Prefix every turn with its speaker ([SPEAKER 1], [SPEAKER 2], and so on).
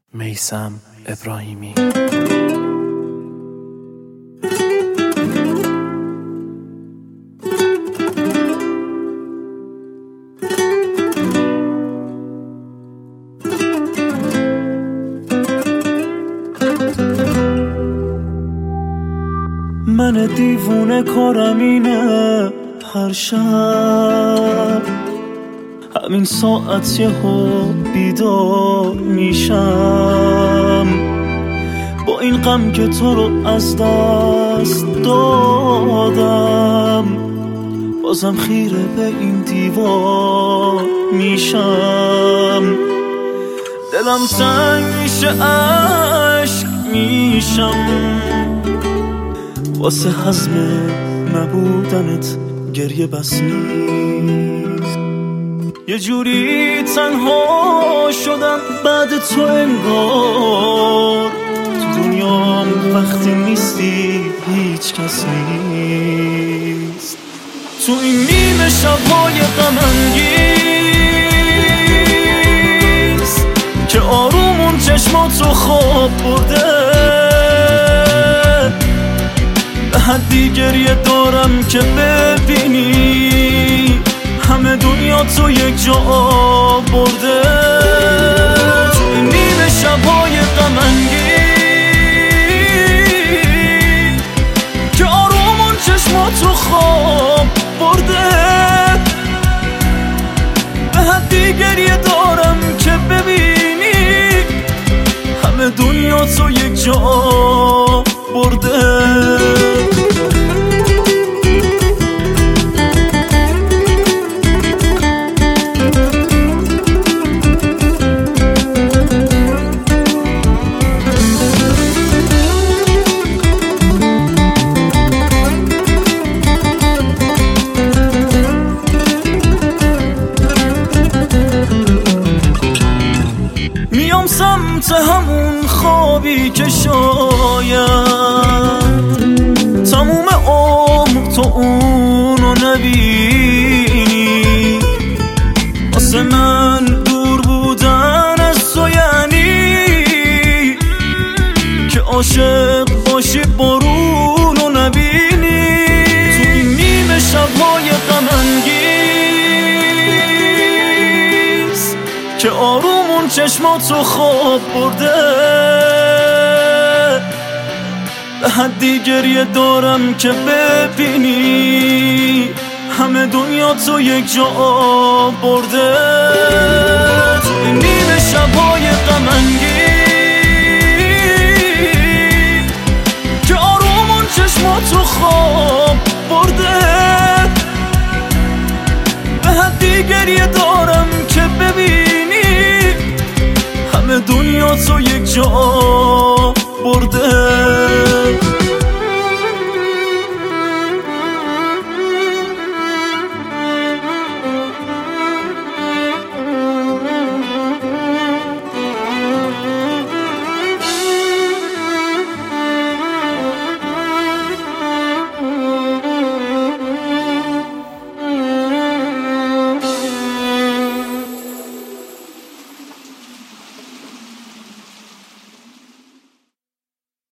[SPEAKER 1] میثم ابراهیمی.
[SPEAKER 2] من دیوونه کارم اینه هر شب همین ساعت یهو بیدار میشم با این غم که تو رو از دست دادم، بازم خیره به این دیوار میشم. دلم تنگ میشه عشق میشم واسه حزم نبودنت، گریه بس نیست. یه جوری تنها شدم بعد تو انگار، تو دنیام وقتی نیستی هیچ کس نیست. تو این نیمه شبهای غم انگیز که آرومون چشماتو خواب برده، به حدی گریه دارم که ببینی همه دنیا تو یک جا برده. تو این نیمه شبهای غم انگیز که آرومون چشماتو خواب برده، به حدی گریه دارم که ببینی همه دنیا تو یک جا برده. میام سمت همون خوابی که شاید تموم عمر تو اونو نبینی. واسه من دور بودن از تو یعنی که عاشق باشی بارونو نبینی. تو این نیمه شبهای غم انگیز که آرومون چشماتو خواب برده، به حدی گریه دارم که ببینی همه دنیا تو یک جا برده. تو این نیمه شبهای غم